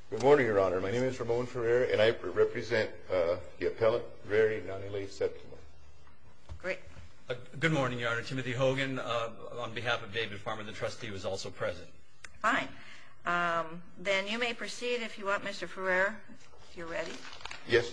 Good morning, Your Honor. My name is Ramon Ferrer, and I represent the appellant, Rary Nanile Septimo. Great. Good morning, Your Honor. Timothy Hogan, on behalf of David Farmer, the trustee, was also present. Fine. Then you may proceed if you want, Mr. Ferrer, if you're ready. Yes.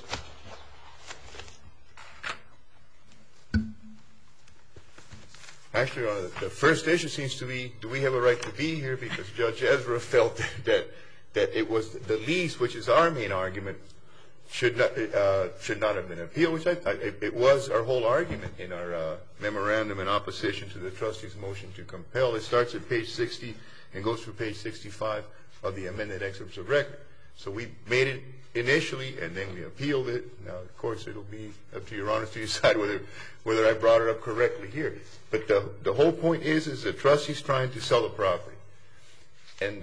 Actually, Your Honor, the first issue seems to be, do we have a right to be here? Because Judge Ezra felt that it was the lease, which is our main argument, should not have been appealed, which it was our whole argument in our memorandum in opposition to the trustee's motion to compel. It starts at page 60 and goes through page 65 of the amended excerpts of record. So we made it initially, and then we appealed it. Now, of course, it'll be up to Your Honor to decide whether I brought it up correctly here. But the whole point is the trustee's trying to sell the property. And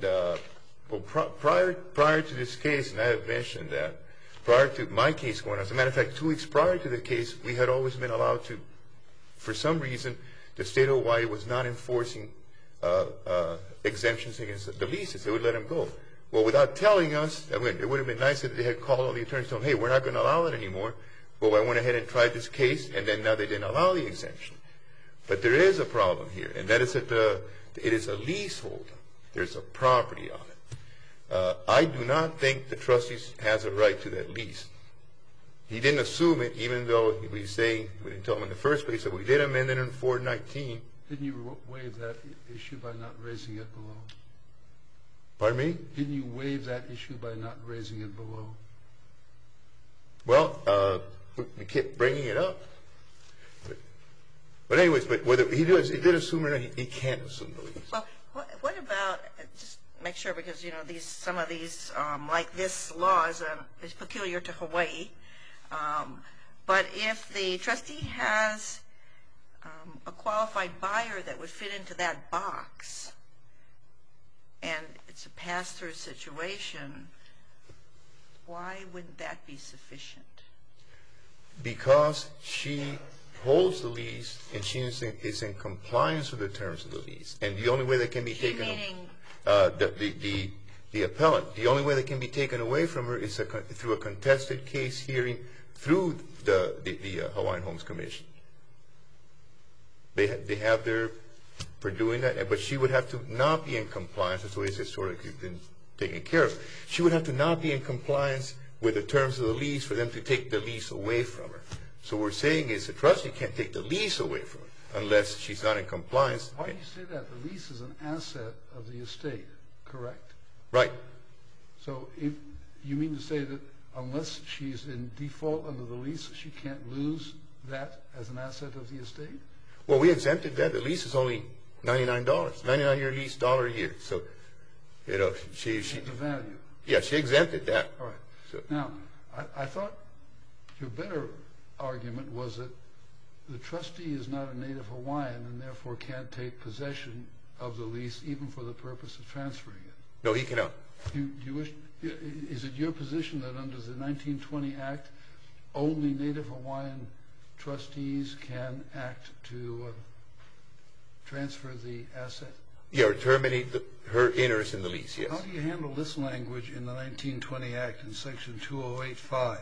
prior to this case, and I have mentioned that, prior to my case going on, as a matter of fact, 2 weeks prior to the case, we had always been allowed to, for some reason, the state of Hawaii was not enforcing exemptions against the leases. They would let them go. Well, without telling us, it would have been nice if they had called all the attorneys and told them, hey, we're not going to allow it anymore. Well, I went ahead and tried this case, and then now they didn't allow the exemption. But there is a problem here, and that is that it is a leasehold. There's a property on it. I do not think the trustee has a right to that lease. He didn't assume it, even though he was saying, we didn't tell him in the first place, that we did amend it in 419. Didn't you waive that issue by not raising it below? Pardon me? Didn't you waive that issue by not raising it below? Well, we kept bringing it up. But anyways, whether he did assume it or not, he can't assume the lease. Well, what about, just make sure, because, you know, some of these, like this law is peculiar to Hawaii. But if the trustee has a qualified buyer that would fit into that box, and it's a pass-through situation, why wouldn't that be sufficient? Because she holds the lease, and she is in compliance with the terms of the lease. And the only way that can be taken, the appellant, the only way that can be taken away from her is through a contested case hearing through the Hawaiian Homes Commission. They have their, for doing that, but she would have to not be in compliance. That's the way it's historically been taken care of. She would have to not be in compliance with the terms of the lease for them to take the lease away from her. So what we're saying is the trustee can't take the lease away from her unless she's not in compliance. Why do you say that? The lease is an asset of the estate, correct? Right. So if you mean to say that unless she's in default under the lease, she can't lose that as an asset of the estate? Well, we exempted that. The lease is only $99, 99-year lease, $1 a year. So, you know, she the value. Yeah, she exempted that. All right. So, now, I thought your better argument was that the trustee is not a native Hawaiian and therefore can't take possession of the lease even for the purpose of transferring it. No, he cannot. Is it your position that under the 1920 Act, only native Hawaiian trustees can act to transfer the asset? Yeah, or terminate her interest in the lease, yes. How do you handle this language in the 1920 Act in Section 208.5?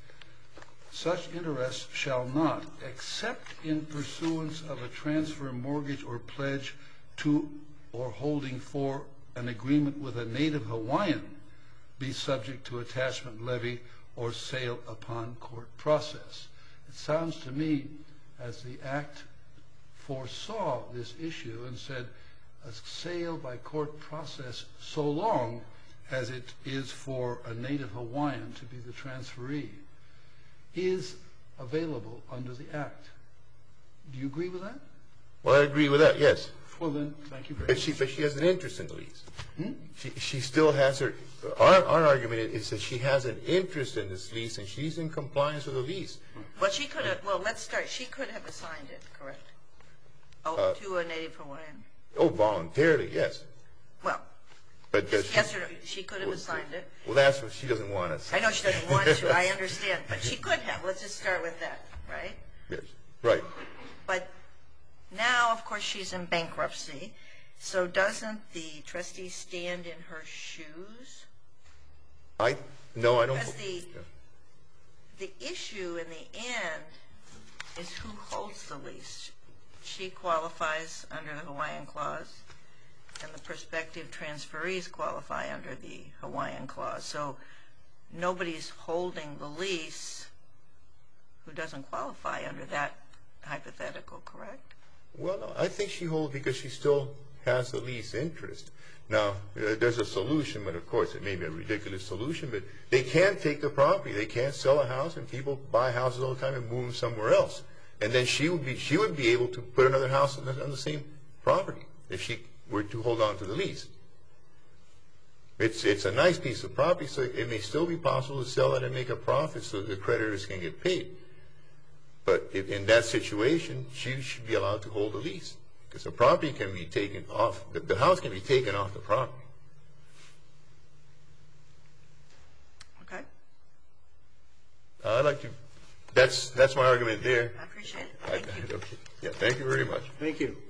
Such interest shall not, except in pursuance of a transfer, mortgage, or pledge to or holding for an agreement with a native Hawaiian, be subject to attachment levy or sale upon court process. It sounds to me as the Act foresaw this issue and said a sale by court process so long as it is for a native Hawaiian to be the transferee is available under the Act. Do you agree with that? Well, I agree with that, yes. Well then, thank you very much. But she has an interest in the lease. She still has her, our argument is that she has an interest in this lease and she's in compliance with the lease. Well, she could have, well, let's start. She could have assigned it, correct? Oh, to a native Hawaiian. Oh, voluntarily, yes. Well, but yes or no, she could have assigned it. Well, that's what she doesn't want us. I know she doesn't want to, I understand. But she could have. Let's just start with that, right? Yes, right. But now, of course, she's in bankruptcy. So doesn't the trustee stand in her shoes? No, I don't. Because the issue in the end is who holds the lease. She qualifies under the Hawaiian Clause, and the prospective transferees qualify under the Hawaiian Clause. So nobody's holding the lease who doesn't qualify under that hypothetical, correct? Well, no, I think she holds because she still has the lease interest. Now, there's a solution, but of course it may be a ridiculous solution, but they can't take the property. They can't sell a house, and people buy houses all the time and move them somewhere else. And then she would be able to put another house on the same property if she were to hold on to the lease. It's a nice piece of property, so it may still be possible to sell it and make a profit so the creditors can get paid. But in that situation, she should be allowed to hold the lease because the property can be taken off, the house can be taken off the property. Okay. I'd like to, that's my argument there. I appreciate it. Thank you. Okay. Yeah, thank you very much. Thank you.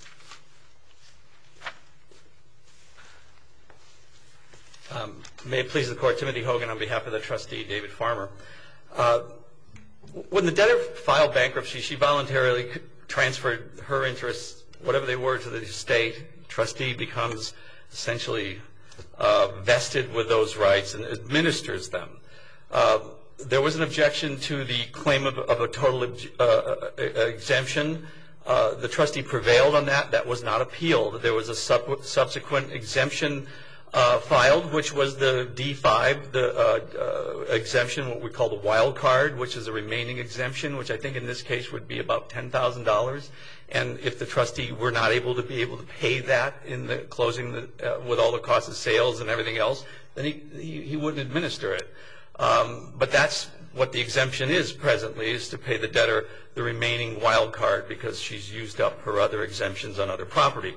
May it please the Court, Timothy Hogan on behalf of the trustee, David Farmer. When the debtor filed bankruptcy, she voluntarily transferred her interests, whatever they were, to the estate. Trustee becomes essentially vested with those rights and administers them. There was an objection to the claim of a total exemption. The trustee prevailed on that. That was not appealed. There was a subsequent exemption filed, which was the D5, the exemption, what we call the wild card, which is a remaining exemption, which I think in this case would be about $10,000. And if the trustee were not able to pay that in the closing with all the costs of sales and everything else, then he wouldn't administer it. But that's what the exemption is presently, is to pay the debtor the remaining wild card because she's used up her other exemptions on other property.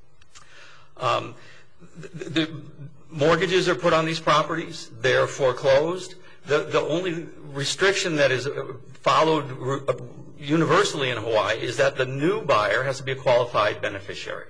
The mortgages are put on these properties. They're foreclosed. The only restriction that is followed universally in Hawaii is that the new buyer has to be a qualified beneficiary.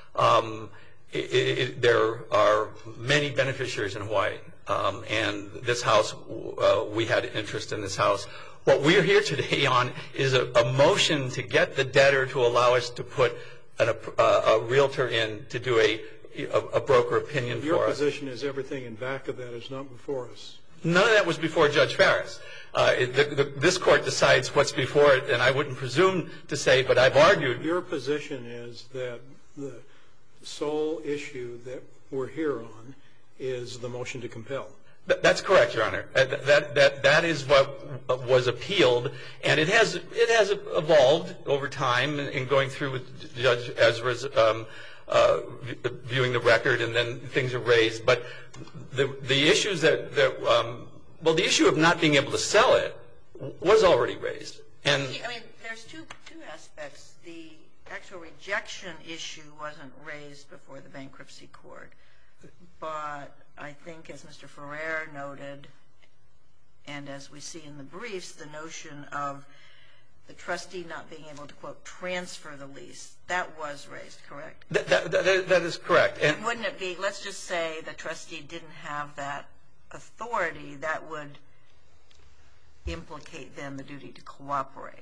There are many beneficiaries in Hawaii, and this house, we had interest in this house. What we're here today on is a motion to get the debtor to allow us to put a realtor in to do a broker opinion for us. Your position is everything in back of that is not before us. None of that was before Judge Ferris. This court decides what's before it, and I wouldn't presume to say, but I've argued. Your position is that the sole issue that we're here on is the motion to compel. That's correct, Your Honor. That is what was appealed, and it has evolved over time in going through with Judge Ezra's viewing the record, and then things are raised. But the issues the issue of not being able to sell it was already raised. And I mean, there's two aspects. The actual rejection issue wasn't raised before the bankruptcy court, but I think, as Mr. Ferrer noted, and as we see in the briefs, the notion of the trustee not being able to, quote, transfer the lease, that was raised, correct? that is correct. And wouldn't it be, let's just say the trustee didn't have that authority, that would implicate then the duty to cooperate?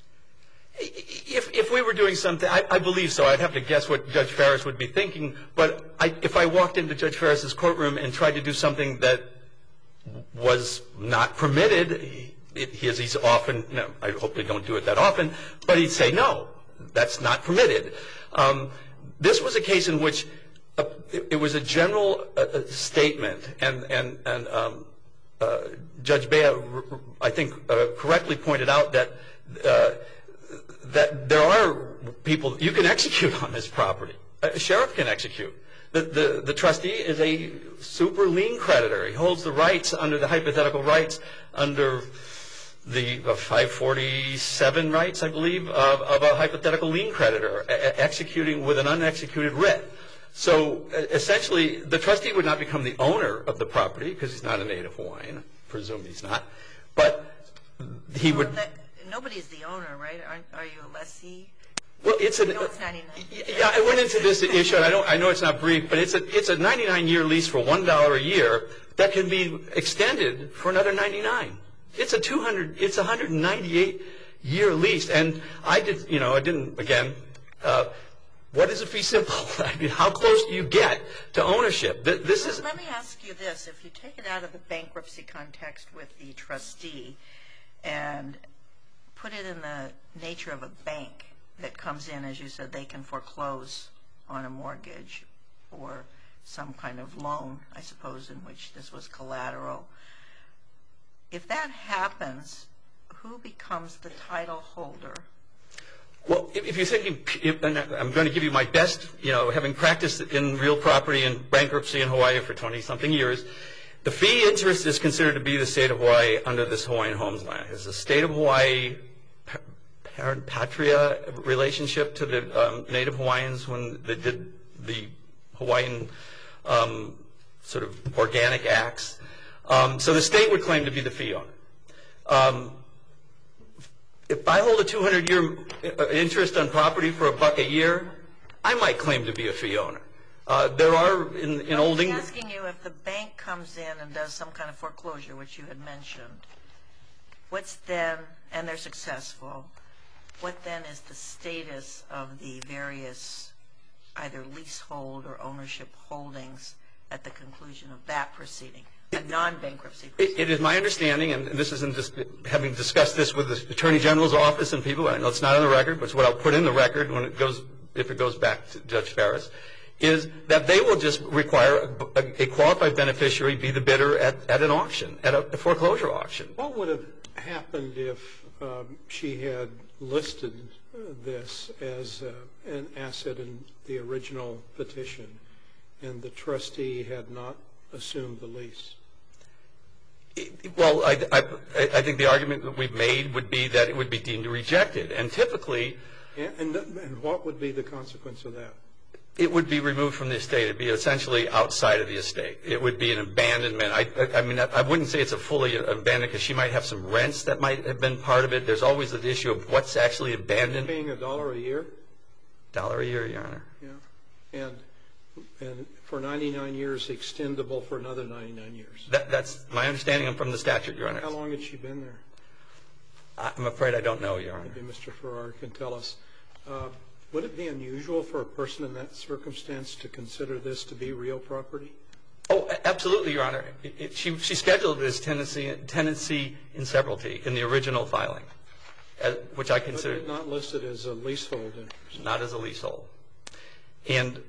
If we were doing something, I believe so. I'd have to guess what Judge Ferris would be thinking. But if I walked into Judge Ferris's courtroom and tried to do something that was not permitted, he's often, no, I hope they don't do it that often, but he'd say, no, that's not permitted. This was a case in which it was a general statement, and Judge Bea, I think, correctly pointed out that there are people you can execute on this property. A sheriff can execute. The trustee is a super lien creditor. He holds the rights under the hypothetical rights under the 547 rights, I believe, of a hypothetical lien creditor, executing with an unexecuted writ. So essentially, the trustee would not become the owner of the property because he's not a native Hawaiian. I presume he's not. But he would. Nobody's the owner, right? Are you a lessee? Well, it's a. No, it's 99. Yeah, I went into this issue, and I know it's not brief, but it's a 99-year lease for $1 a year that can be extended for another 99. It's a 198-year lease, and I didn't again. What is a fee simple? I mean, how close do you get to ownership? This is. Let me ask you this: if you take it out of the bankruptcy context with the trustee, and put it in the nature of a bank that comes in, as you said, they can foreclose on a mortgage or some kind of loan, I suppose, in which this was collateral. If that happens, who becomes the title holder? Well, if you're thinking, and I'm going to give you my best, having practiced in real property and bankruptcy in Hawaii for 20-something years, the fee interest is considered to be the state of Hawaii under this Hawaiian Homes Law. It's a state of Hawaii parent-patria relationship to the Native Hawaiians when they did the Hawaiian sort of organic acts. So the state would claim to be the fee owner. If I hold a 200-year interest on property for $1 a year, I might claim to be a fee owner. There are in Old England. I'm asking you if the bank comes in and does some kind of foreclosure, which you had mentioned, what's then, and they're successful, what then is the status of the various either leasehold or ownership holdings at the conclusion of that proceeding? A non-bankruptcy proceeding. It is my understanding, and this isn't just having discussed this with the Attorney General's office and people, I know it's not on the record, but it's what I'll put in the record when if it goes back to Judge Ferris, is that they will just require a qualified beneficiary be the bidder at an auction, at a foreclosure auction. What would have happened if she had listed this as an asset in the original petition and the trustee had not assumed the lease? Well, I think the argument that we've made would be that it would be deemed rejected. And typically... And what would be the consequence of that? It would be removed from the estate. It would be essentially outside of the estate. It would be an abandonment. I mean, I wouldn't say it's a fully abandoned because she might have some rents that might have been part of it. There's always the issue of what's actually abandoned. Paying $1 a year? $1 a year, Your Honor. Yeah. And for 99 years, extendable for another 99 years. That's my understanding from the statute, Your Honor. How long had she been there? I'm afraid I don't know, Your Honor. Maybe Mr. Farrar can tell us. Would it be unusual for a person in that circumstance to consider this to be real property? Oh, absolutely, Your Honor. She scheduled it as tenancy in severalty in the original filing, which I consider... But not listed as a leasehold interest. Not as a leasehold. And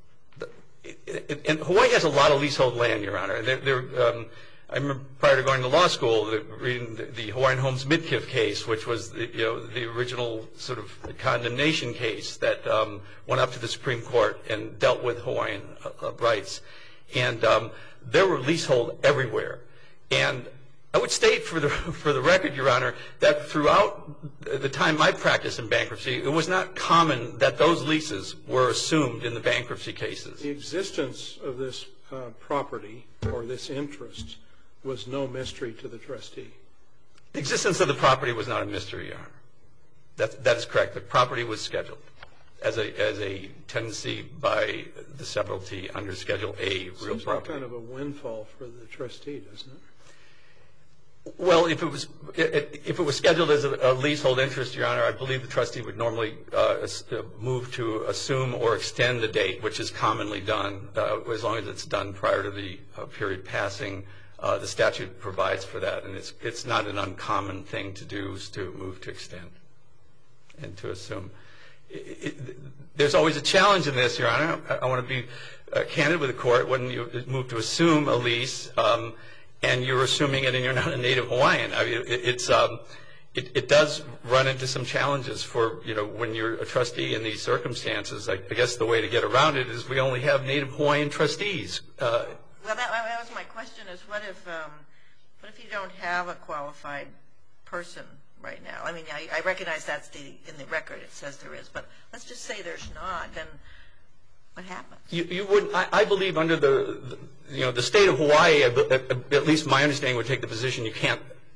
Hawaii has a lot of leasehold land, Your Honor. I remember prior to going to law school reading the Hawaiian Homes Midkiff case, which was the original sort of condemnation case that went up to the Supreme Court and dealt with Hawaiian rights. And there were leasehold everywhere. And I would state for the record, Your Honor, that throughout the time I practiced in bankruptcy, it was not common that those leases were assumed in the bankruptcy cases. The existence of this property or this interest was no mystery to the trustee. The existence of the property was not a mystery, Your Honor. That is correct. The property was scheduled as a tenancy by the severalty under Schedule A, real property. Seems like kind of a windfall for the trustee, doesn't it? Well, if it was scheduled as a leasehold interest, Your Honor, I believe the trustee would normally move to assume or extend the date, which is commonly done as long as it's done prior to the period passing. The statute provides for that, and it's not an uncommon thing to do is to move to extend and to assume. There's always a challenge in this, Your Honor. I want to be candid with the court. When you move to assume a lease and you're assuming it and you're not a native Hawaiian, I mean, it does run into some challenges for, when you're a trustee in these circumstances. I guess the way to get around it is we only have native Hawaiian trustees. Well, that was my question, is what if you don't have a qualified person right now? I mean, I recognize that's in the record it says there is, but let's just say there's not, then what happens? You wouldn't. I believe under the state of Hawaii, at least my understanding would take the position you can't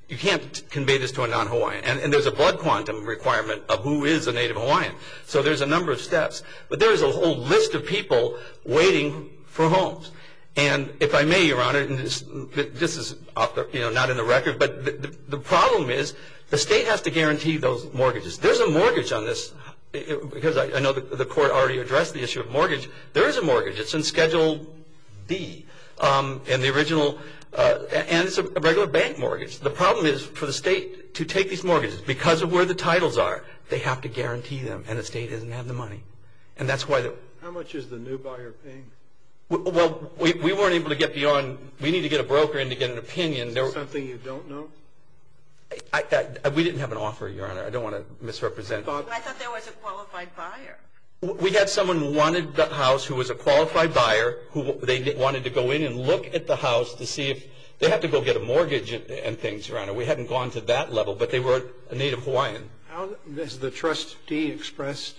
you can't convey this to a non-Hawaiian. And there's a blood quantum requirement of who is a Native Hawaiian. So there's a number of steps. But there is a whole list of people waiting for homes. And if I may, Your Honor, and this is off the, not in the record, but the problem is the state has to guarantee those mortgages. There's a mortgage on this, because I know the court already addressed the issue of mortgage. There is a mortgage. It's in Schedule D, and the original, and it's a regular bank mortgage. The problem is for the state to take these mortgages, because of where the titles are, they have to guarantee them, and the state doesn't have the money. And that's why How much is the new buyer paying? Well, we weren't able to get beyond, we need to get a broker in to get an opinion. Something you don't know? We didn't have an offer, Your Honor. I don't want to misrepresent. I thought there was a qualified buyer. We had someone who wanted the house who was a qualified buyer, who they wanted to go in and look at the house to see if they have to go get a mortgage and things, Your Honor. We hadn't gone to that level, but they were a Native Hawaiian. How has the trustee expressed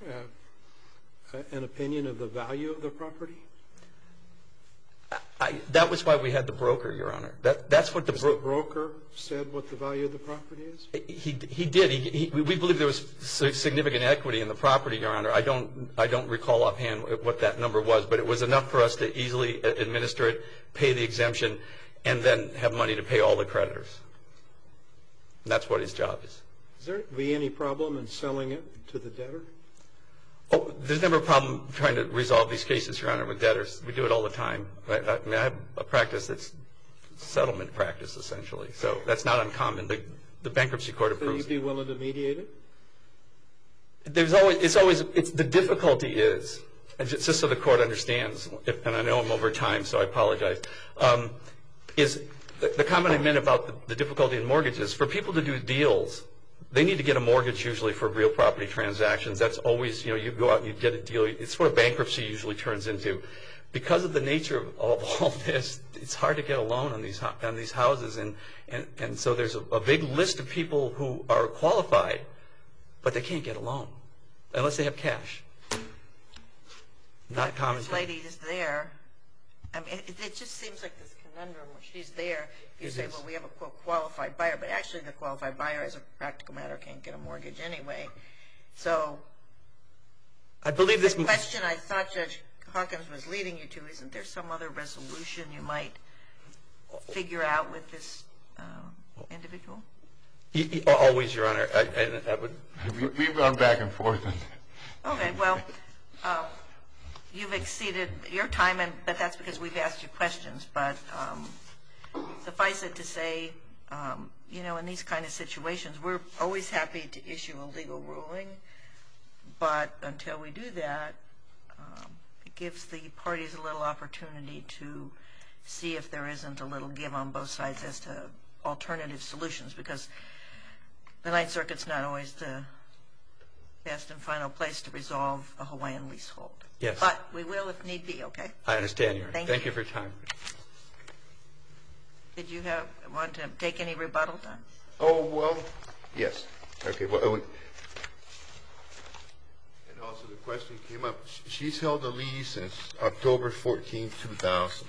an opinion of the value of the property? That was why we had the broker, Your Honor. That's what the broker said what the value of the property is? He did. We believe there was significant equity in the property, Your Honor. I don't recall offhand what that number was, but it was enough for us to easily administer it, pay the exemption, and then have money to pay all the creditors. And that's what his job is. Is there be any problem in selling it to the debtor? Oh, there's never a problem trying to resolve these cases, Your Honor, with debtors. We do it all the time. I have a practice that's settlement practice, essentially. So that's not uncommon. The bankruptcy court approves. So you'd be willing to mediate it? The difficulty is, just so the court understands, and I know I'm over time, so I apologize, is the comment I meant about the difficulty in mortgages. For people to do deals, they need to get a mortgage usually for real property transactions. That's always, you go out and you get a deal. It's what a bankruptcy usually turns into. Because of the nature of all this, it's hard to get a loan on these houses. And so there's a big list of people who are qualified, but they can't get a loan unless they have cash. Not common. This lady is there. I mean, it just seems like this conundrum where she's there. You say, well, we have a qualified buyer, but actually the qualified buyer, as a practical matter, can't get a mortgage anyway. So I believe this the question I thought Judge Hawkins was leading you to, isn't there some other resolution you might figure out with this individual? Always, Your Honor. We've gone back and forth. Okay, well, you've exceeded your time, but that's because we've asked you questions. But suffice it to say, in these kind of situations, we're always happy to issue a legal ruling. But until we do that, it gives the parties a little opportunity to see if there isn't a little give on both sides as to alternative solutions, because the Ninth Circuit's not always the best and final place to resolve a Hawaiian leasehold. Yes. But we will if need be, okay? I understand, Your Honor. Thank you for your time. Did you want to take any rebuttal time? Oh, well, yes. Okay, well, and also the question came up. She's held a lease since October 14, 2000.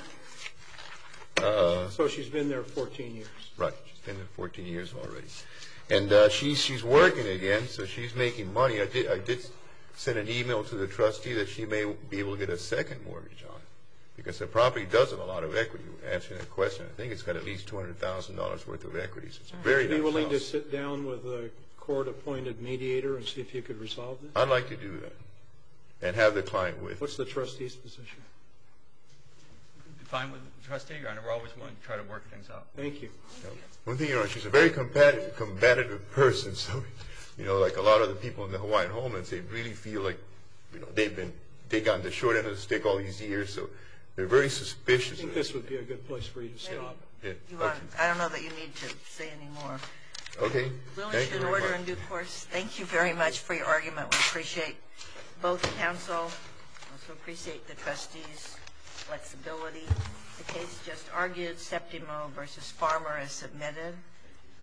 So she's been there 14 years. Right. She's been there 14 years already. And she's working again, so she's making money. I did send an email to the trustee that she may be able to get a second mortgage on it, because the property does have a lot of equity. Answering that question, I think it's got at least $200,000 worth of equity. So it's a very nice house. Would you be willing to sit down with a court-appointed mediator and see if you could resolve this? I'd like to do that and have the client with. What's the trustee's position? Fine with the trustee, Your Honor. We're always willing to try to work things out. Thank you. One thing, Your Honor, she's a very combative person. So, like a lot of the people in the Hawaiian homelands, they really feel like, they got the short end of the stick all these years. So they're very suspicious. I think this would be a good place for you to stop. Yeah. I don't know that you need to say any more. Okay. We'll issue an order in due course. Thank you very much for your argument. We appreciate both counsel. Also appreciate the trustees' flexibility. The case just argued, Septimo versus Farmer, is submitted.